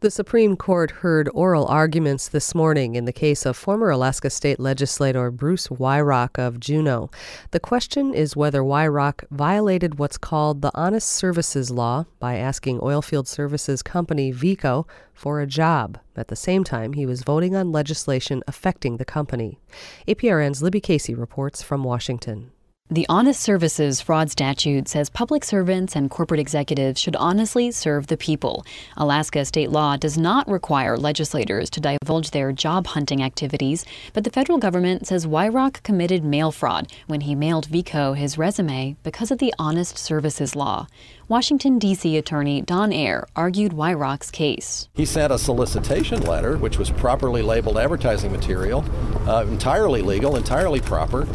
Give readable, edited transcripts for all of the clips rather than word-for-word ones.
The Supreme Court heard oral arguments this morning in the case of former Alaska State Legislator Bruce Wyrock of Juneau. The question is whether Wyrock violated what's called the Honest Services Law by asking oilfield services company Veeco for a job. At the same time, he was voting on legislation affecting the company. APRN's Libby Casey reports from Washington. The Honest Services Fraud Statute says public servants and corporate executives should honestly serve the people. Alaska state law does not require legislators to divulge their job hunting activities, but the federal government says Wyrock committed mail fraud when he mailed Veeco his resume because of the Honest Services Law. Washington, D.C. attorney Don Ayer argued Wyrock's case. He sent a solicitation letter, which was properly labeled advertising material, entirely legal, entirely proper.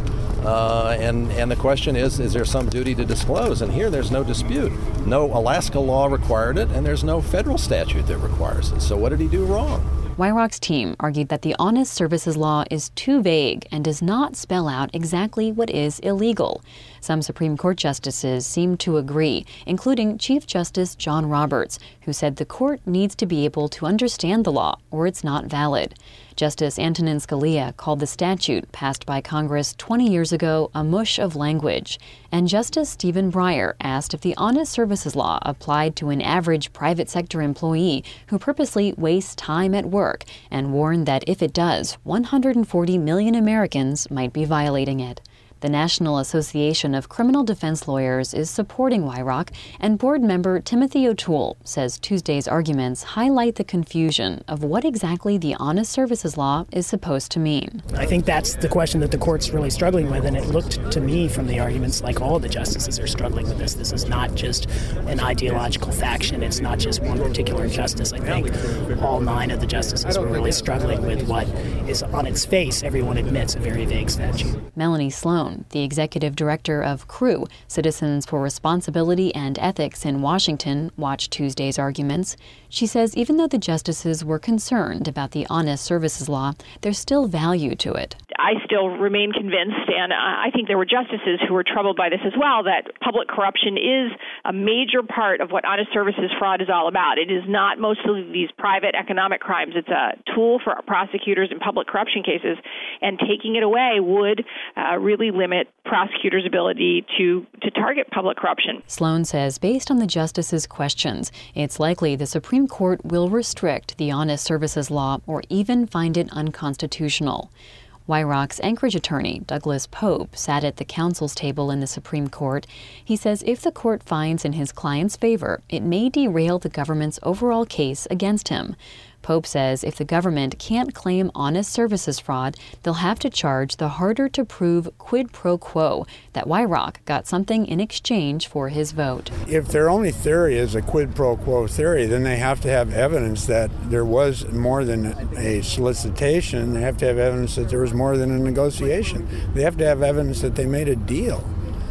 And the question is there some duty to disclose? And here there's no dispute. No Alaska law required it, and there's no federal statute that requires it. So what did he do wrong? Wyrock's team argued that the Honest Services Law is too vague and does not spell out exactly what is illegal. Some Supreme Court justices seem to agree, including Chief Justice John Roberts, who said the court needs to be able to understand the law or it's not valid. Justice Antonin Scalia called the statute passed by Congress 20 years ago a mush of language. And Justice Stephen Breyer asked if the Honest Services Law applied to an average private sector employee who purposely wastes time at work, and warned that if it does, 140 million Americans might be violating it. The National Association of Criminal Defense Lawyers is supporting Wyrock, and board member Timothy O'Toole says Tuesday's arguments highlight the confusion of what exactly the Honest Services Law is supposed to mean. I think that's the question that the court's really struggling with, and it looked to me from the arguments like all the justices are struggling with this. This is not just an ideological faction. It's not just one particular justice. I think all 9 of the justices were really struggling with what is on its face, everyone admits, a very vague statute. Melanie Sloan, the executive director of CREW, Citizens for Responsibility and Ethics in Washington, watched Tuesday's arguments. She says even though the justices were concerned about the Honest Services Law, there's still value to it. I still remain convinced, and I think there were justices who were troubled by this as well, that public corruption is a major part of what honest services fraud is all about. It is not mostly these private economic crimes. It's a tool for prosecutors in public corruption cases, and taking it away would really limit prosecutors' ability to target public corruption. Sloan says based on the justices' questions, it's likely the Supreme Court will restrict the Honest Services Law or even find it unconstitutional. Wyrock's Anchorage attorney, Douglas Pope, sat at the counsel's table in the Supreme Court. He says if the court finds in his client's favor, it may derail the government's overall case against him. Pope says if the government can't claim honest services fraud, they'll have to charge the harder-to-prove quid pro quo, that Wyrock got something in exchange for his vote. If their only theory is a quid pro quo theory, then they have to have evidence that there was more than a solicitation. They have to have evidence that there was more than a negotiation. They have to have evidence that they made a deal.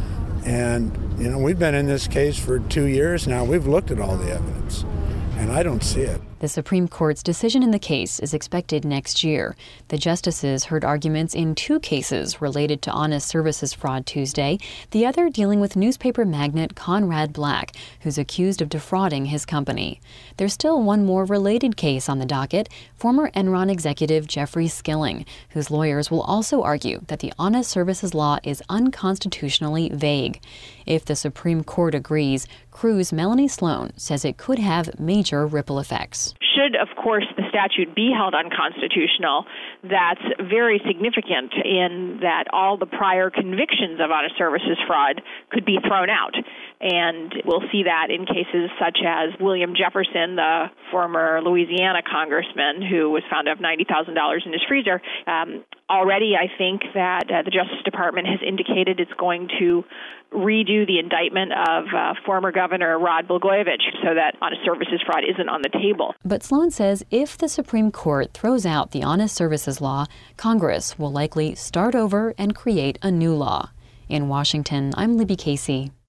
And, we've been in this case for 2 years now. We've looked at all the evidence, and I don't see it. The Supreme Court's decision in the case is expected next year. The justices heard arguments in 2 cases related to honest services fraud Tuesday, the other dealing with newspaper magnate Conrad Black, who's accused of defrauding his company. There's still one more related case on the docket, former Enron executive Jeffrey Skilling, whose lawyers will also argue that the Honest Services Law is unconstitutionally vague. If the Supreme Court agrees, CREW's Melanie Sloan says it could have major ripple effects. Should, of course, the statute be held unconstitutional, that's very significant in that all the prior convictions of honest services fraud could be thrown out. And we'll see that in cases such as William Jefferson, the former Louisiana congressman who was found to have $90,000 in his freezer. Already, I think that the Justice Department has indicated it's going to redo the indictment of former Governor Rod Blagojevich so that honest services fraud isn't on the table. But Sloan says if the Supreme Court throws out the Honest Services Law, Congress will likely start over and create a new law. In Washington, I'm Libby Casey.